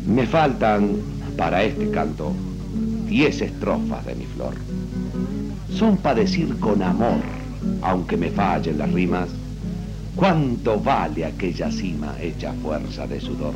Me faltan, para este canto, 10 estrofas de mi flor. Son para decir con amor, aunque me fallen las rimas, cuánto vale aquella cima hecha a fuerza de sudor.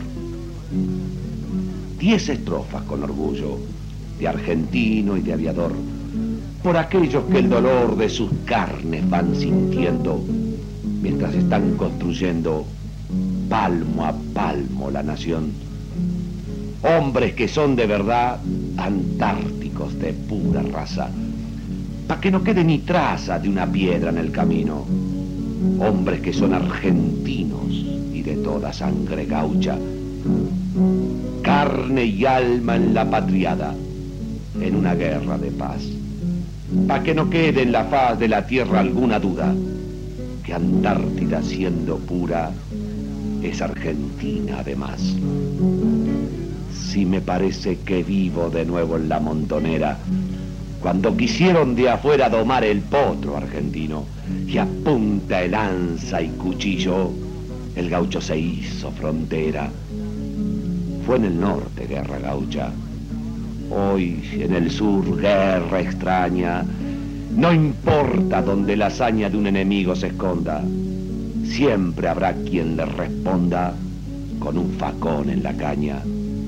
10 estrofas con orgullo, de argentino y de aviador, por aquellos que el dolor de sus carnes van sintiendo, mientras están construyendo palmo a palmo la nación. Hombres que son de verdad antárticos de pura raza, pa' que no quede ni traza de una piedra en el camino. Hombres que son argentinos y de toda sangre gaucha, carne y alma en la patriada, en una guerra de paz. Pa' que no quede en la faz de la tierra alguna duda, que Antártida siendo pura, es Argentina además. Si me parece que vivo de nuevo en la montonera, cuando quisieron de afuera domar el potro argentino, y a punta de lanza y cuchillo, el gaucho se hizo frontera. Fue en el norte guerra gaucha, hoy en el sur guerra extraña. No importa donde la hazaña de un enemigo se esconda, siempre habrá quien le responda con un facón en la caña.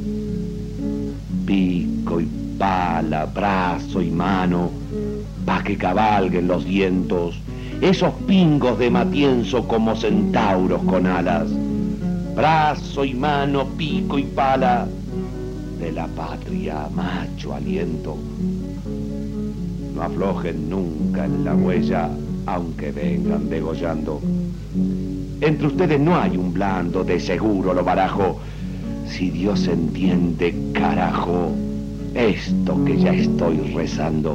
Pico y pala, brazo y mano, pa' que cabalguen los vientos, esos pingos de Matienzo como centauros con alas. Brazo y mano, pico y pala, de la patria macho aliento. No aflojen nunca en la huella, aunque vengan degollando. Entre ustedes no hay un blando, de seguro lo barajo. Si Dios entiende, carajo, esto que ya estoy rezando.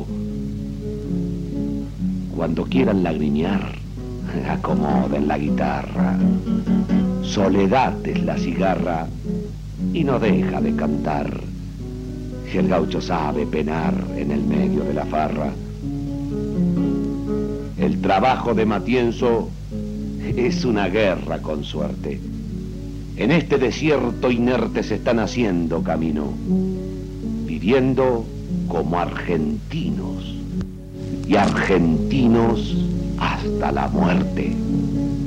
Cuando quieran lagrimear, acomoden la guitarra. Soledad es la cigarra y no deja de cantar. Si el gaucho sabe penar en el medio de la farra. El trabajo de Matienzo es una guerra con suerte. En este desierto inerte se están haciendo camino, viviendo como argentinos, y argentinos hasta la muerte.